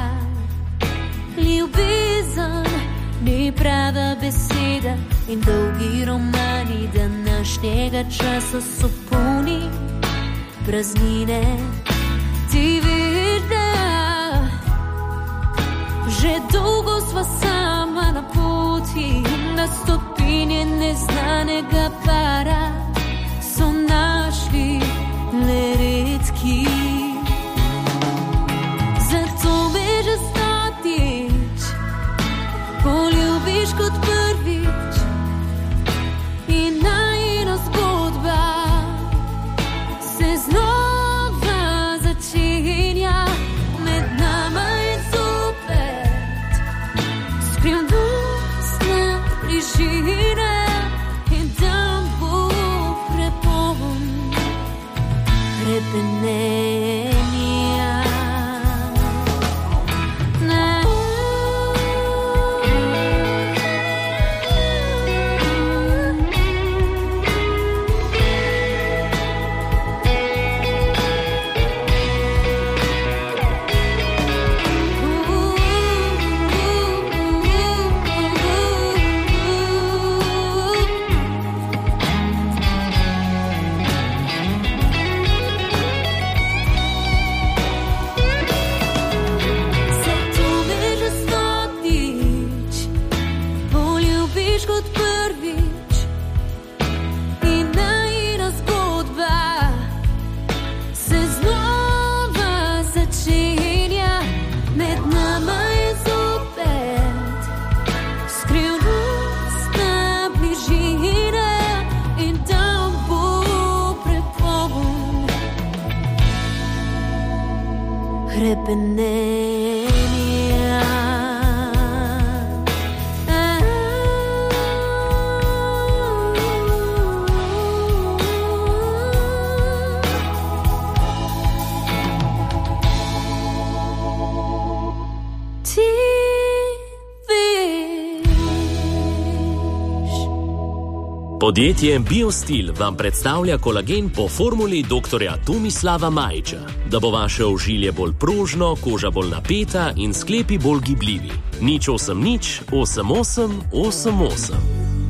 ljubezen ni prava beseda in dolgi romani današnjega časa so polni praznine. Ti veš, da že dolgo sva sama na poti, na stopinje neznanega para so našli le redki. Zato me že stotič poljubiš kot prvič in najina zgodba se znova začenja. Med nama je zopet skrivnostna bližina in tam bo prepoln hrepenenja. Podjetje Biostil vam predstavlja kolagen po formuli doktorja Tomislava Majiča, da bo vaše ožilje bolj prožno, koža bolj napeta in sklepi bolj gibljivi. Nič osem nič, osem osem, osem osem.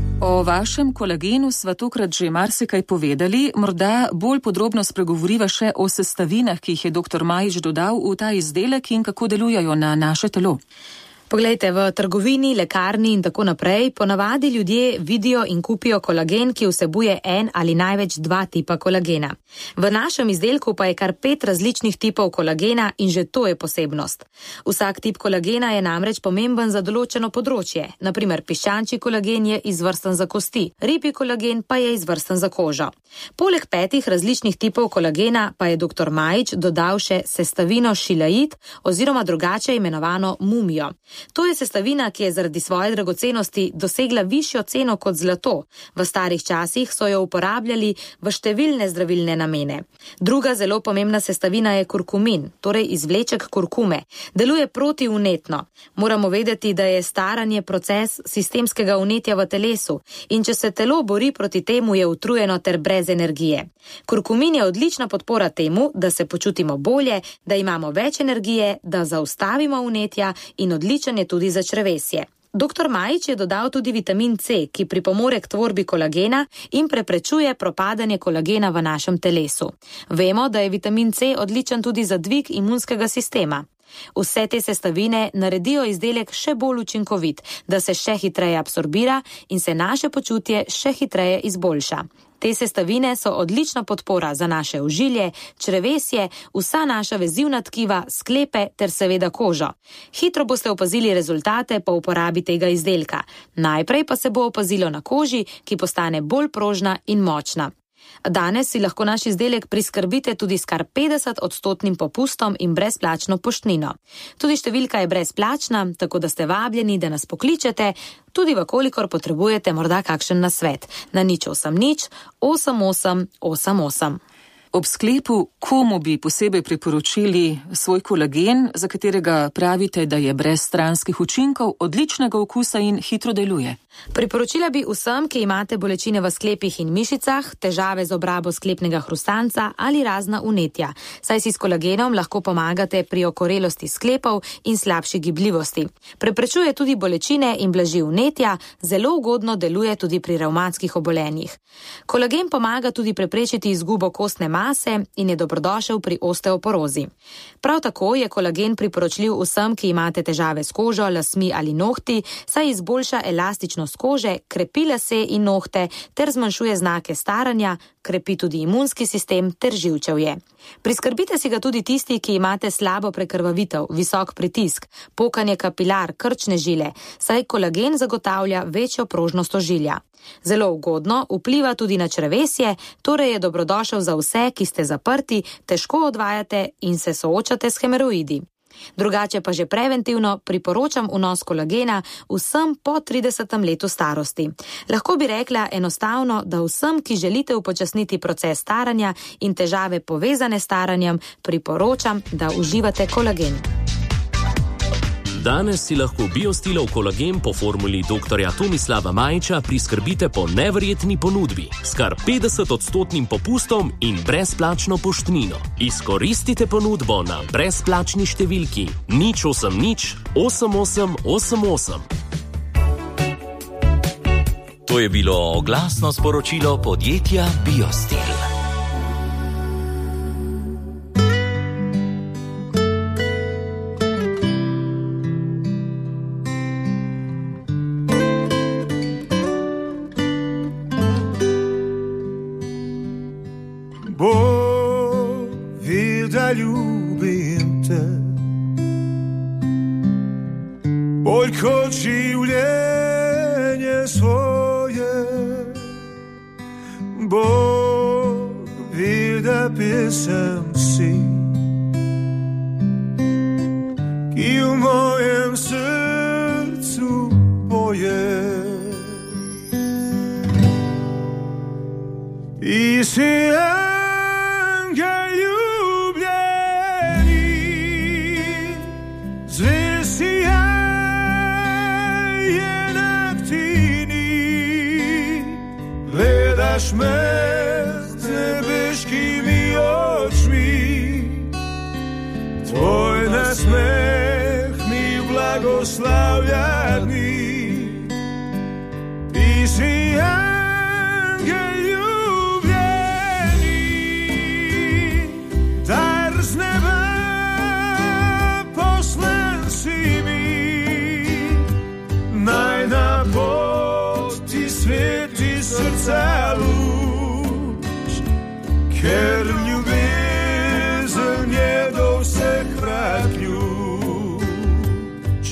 O vašem kolagenu sva tokrat že marsikaj povedali, morda bolj podrobno spregovoriva še o sestavinah, ki jih je doktor Majič dodal v ta izdelek in kako delujejo na naše telo. Poglejte, v trgovini, lekarni in tako naprej ponavadi ljudje vidijo in kupijo kolagen, ki vsebuje en ali največ dva tipa kolagena. V našem izdelku pa je kar pet različnih tipov kolagena in že to je posebnost. Vsak tip kolagena je namreč pomemben za določeno področje. Naprimer, piščančji kolagen je izvrsten za kosti, ribji kolagen pa je izvrsten za kožo. Poleg petih različnih tipov kolagena pa je doktor Majič dodal še sestavino šilaid oziroma drugače imenovano mumijo. To je sestavina, ki je zaradi svoje dragocenosti dosegla višjo ceno kot zlato. V starih časih so jo uporabljali v številne zdravilne namene. Druga zelo pomembna sestavina je kurkumin, torej izvleček kurkume. Deluje protivnetno. Moramo vedeti, da je staranje proces sistemskega vnetja v telesu in če se telo bori proti temu, je utrujeno ter brez energije. Kurkumin je odlična podpora temu, da se počutimo bolje, da imamo več energije, da zaustavimo vnetja in odličen je tudi za črevesje. Doktor Majič je dodal tudi vitamin C, ki pripomore k tvorbi kolagena in preprečuje propadanje kolagena v našem telesu. Vemo, da je vitamin C odličen tudi za dvig imunskega sistema. Vse te sestavine naredijo izdelek še bolj učinkovit, da se še hitreje absorbira in se naše počutje še hitreje izboljša. Te sestavine so odlična podpora za naše ožilje, črevesje, vsa naša vezivna tkiva, sklepe ter seveda kožo. Hitro boste opazili rezultate po uporabi tega izdelka. Najprej pa se bo opazilo na koži, ki postane bolj prožna in močna. Danes si lahko naš izdelek priskrbite tudi s kar petdeset odstotnim popustom in brezplačno poštnino. Tudi številka je brezplačna, tako da ste vabljeni, da nas pokličete, tudi v kolikor potrebujete morda kakšen nasvet. Na nič osem nič osem osem osem osem. Ob sklepu, komu bi posebej priporočili svoj kolagen, za katerega pravite, da je brez stranskih učinkov, odličnega okusa in hitro deluje? Priporočila bi vsem, ki imate bolečine v sklepih in mišicah, težave z obrabo sklepnega hrustanca ali razna vnetja, saj si s kolagenom lahko pomagate pri okorelosti sklepov in slabši gibljivosti. Preprečuje tudi bolečine in blaži vnetja, zelo ugodno deluje tudi pri revmatskih obolenjih. Kolagen pomaga tudi preprečiti izgubo kostne mase in je dobrodošel pri osteoporozi. Prav tako je kolagen priporočljiv vsem, ki imate težave s kožo, lasmi ali nohti, saj izboljša elastičnost kože, krepi lase in nohte ter zmanjšuje znake staranja, krepi tudi imunski sistem ter živčevje. Priskrbite si ga tudi tisti, ki imate slabo prekrvavitev, visok pritisk, pokanje kapilar, krčne žile, saj kolagen zagotavlja večjo prožnost ožilja. Zelo ugodno vpliva tudi na črevesje, torej je dobrodošel za vse, ki ste zaprti, težko odvajate in se soočate s hemoroidi. Drugače pa že preventivno priporočam vnos kolagena vsem po tridesetem letu starosti. Lahko bi rekla enostavno, da vsem, ki želite upočasniti proces staranja in težave povezane s staranjem, priporočam, da uživate kolagen. Danes si lahko Biostilov kolagen po formuli doktorja Tomislava Majiča priskrbite po neverjetni ponudbi s kar petdeset odstotnim popustom in brezplačno poštnino. Izkoristite ponudbo na brezplačni številki nič osem nič osem osem osem osem. To je bilo oglasno sporočilo podjetja Biostil. Ljubim te, bolj kot življenje svoje. Bog ve, da pesem si, ki v mojem srcu poje. I si angel gledaš me z nebeškimi očmi, tvoj nasmeh mi blagoslavlja dni. Ti si angel ljubljeni, dar z neba poslan si mi, naj na poti sveti srca luč, ker ljubezen je do vseh vrat ključ.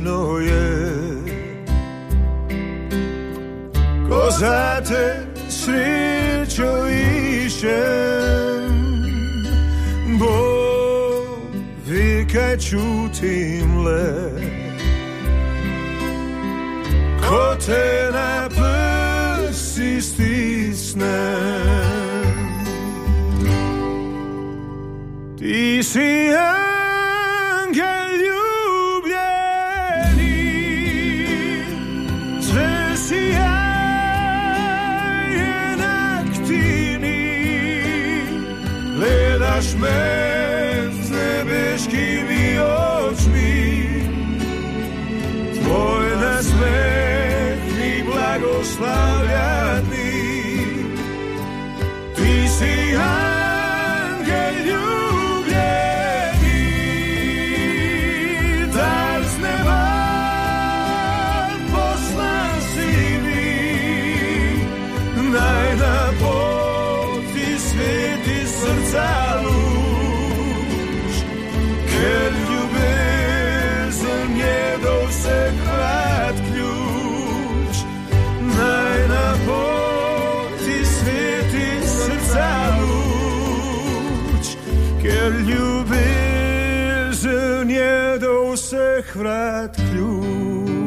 vredno je. Ko za te srečo iščem, Bog ve, kaj čutim le. Ko te na prsi stisnem, ti si angel ljubljeni, sve sijaje na ktini, gledaš me z nebeškimi očmi, tvoj nasmeh mi blagoslavlja dni. Ti si angel ljubljeni, dar z neba poslan si mi, naj na poti sveti srca luč, ker ljubezen je do vseh vrat ključ. Naj na poti sveti srca luč, ker ljubezen je do vseh vrat ključ.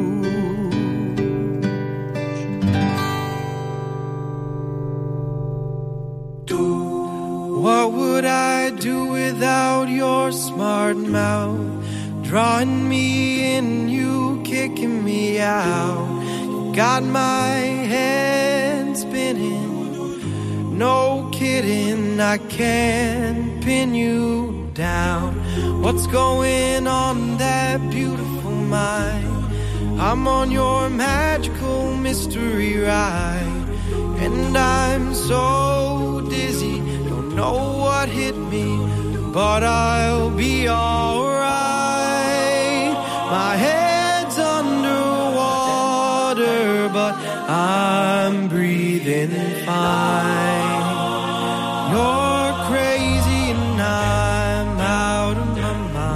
What would I do without your smart mouth? Drawing me in, you kicking me out. You got my head spinning. No kidding, I can't pin you down. What's going on in that beautiful mind? I'm on your magical mystery ride, and I'm so dizzy, don't know what hit me, but I'll be alright. My head's underwater, but I'm breathing fine. You're crazy and I'm out of my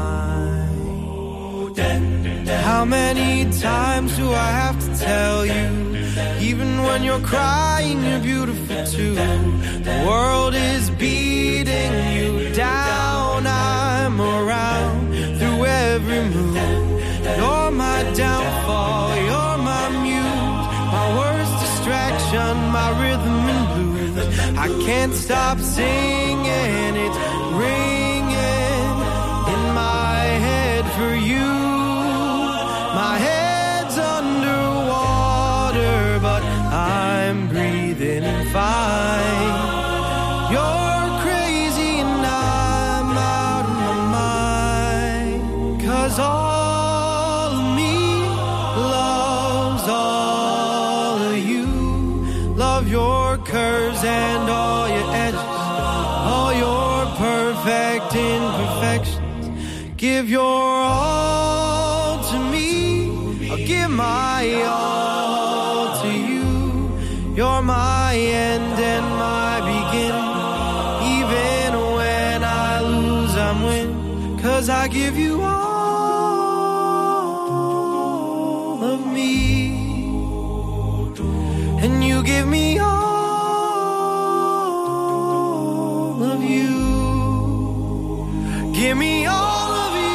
mind. How many times do I have to tell you? Even when you're crying, you're beautiful too. The world is beating you down. I'm around through every move. You're my downfall, you're my muse, my worst distraction, my rhythm and blues. I can't stop singing, it's ringing in my head for you. My head's underwater, but I'm breathing fine. You're crazy and I'm out of my mind, 'cause all of me loves all of you. Love your curves and all your edges, all your perfect imperfections. Give your all to me, I'll give my all to you. You're my end and my beginning. Even when I lose, I'm winning, 'cause I give you all of me, and you give me all of you. Give me all of you.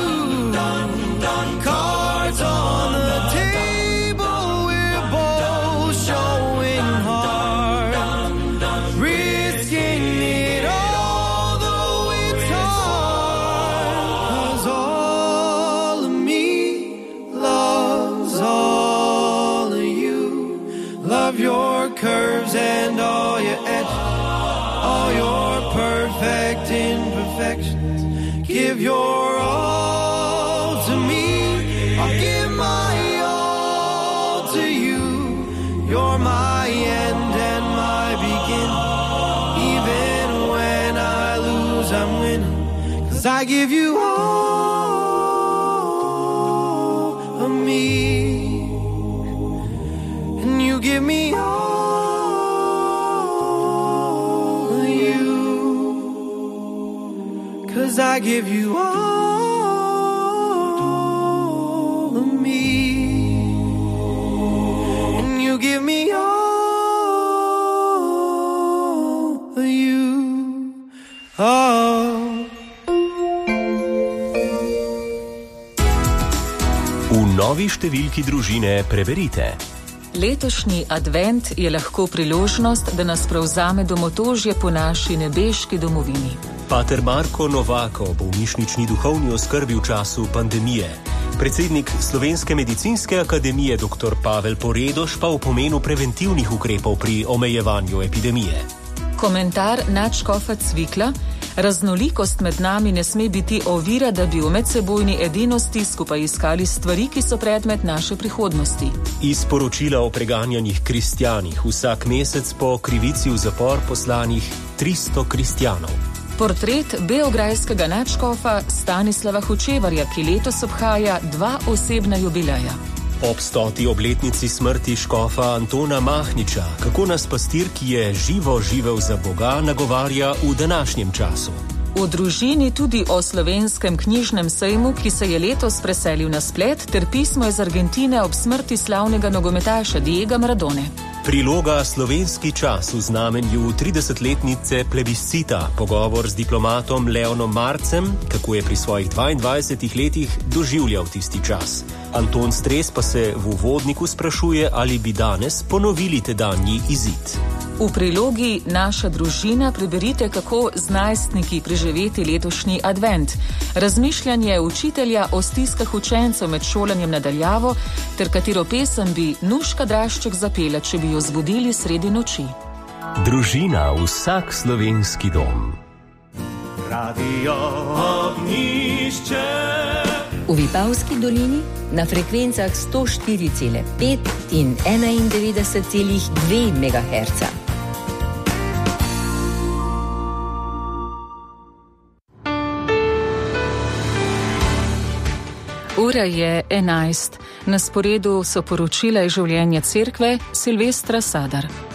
Cards on the table, we're both showing heart, risking it all, though it's hard. 'Cause all of me loves all of you. Love your curves and all your edges, all your perfect imperfections. Give your all to me, I'll give my all to you. You're my end and my beginning. Even when I lose, I'm winning, 'cause I give you all of me, and you give me all of you, 'cause I give you all of me. Oh. V novi številki družine preverite. Letošnji advent je lahko priložnost, da nas prevzame domotožje po naši nebeški domovini. Pater Marko Novako, bolnišnični duhovni oskrbi v času pandemije. Predsednik Slovenske medicinske akademije dr. Pavel Poredoš pa v pomenu preventivnih ukrepov pri omejevanju epidemije. Komentar nadškofa Cvikla: raznolikost med nami ne sme biti ovira, da bi v medsebojni edinosti skupaj iskali stvari, ki so predmet naše prihodnosti. Iz poročila o preganjanih kristjanih vsak mesec po krivici v zapor poslanih tristo kristjanov. Portret beograjskega nadškofa Stanislava Hočevarja, ki letos obhaja dva osebna jubileja. Ob stoti obletnici smrti škofa Antona Mahniča, kako nas pastir, ki je živo živel za Boga, nagovarja v današnjem času. V družini tudi o slovenskem knjižnem sejmu, ki se je letos preselil na splet, ter pismo iz Argentine ob smrti slavnega nogometaša Diega Maradone. Priloga Slovenski čas v znamenju tridesetletnice plebiscita, pogovor z diplomatom Leonom Marcem, kako je pri svojih dvaindvajsetih letih doživljal tisti čas. Anton Stres pa se v uvodniku sprašuje, ali bi danes ponovili tedanji izid. V prilogi Naša družina preberite, kako z najstniki preživeti letošnji advent, razmišljanje učitelja o stiskah učencev med šolanjem nadaljavo, ter katero pesem bi Nuška Drašček zapela, če bi jo zbudili sredi noči. Družina, vsak slovenski dom. Radio Ognišče. V Vipavski dolini na frekvencah sto štiri cela pet in enaindevetdeset cela dve megaherca. Ura je enajst. Na sporedu so poročila iz življenja cerkve Silvestra Sadar.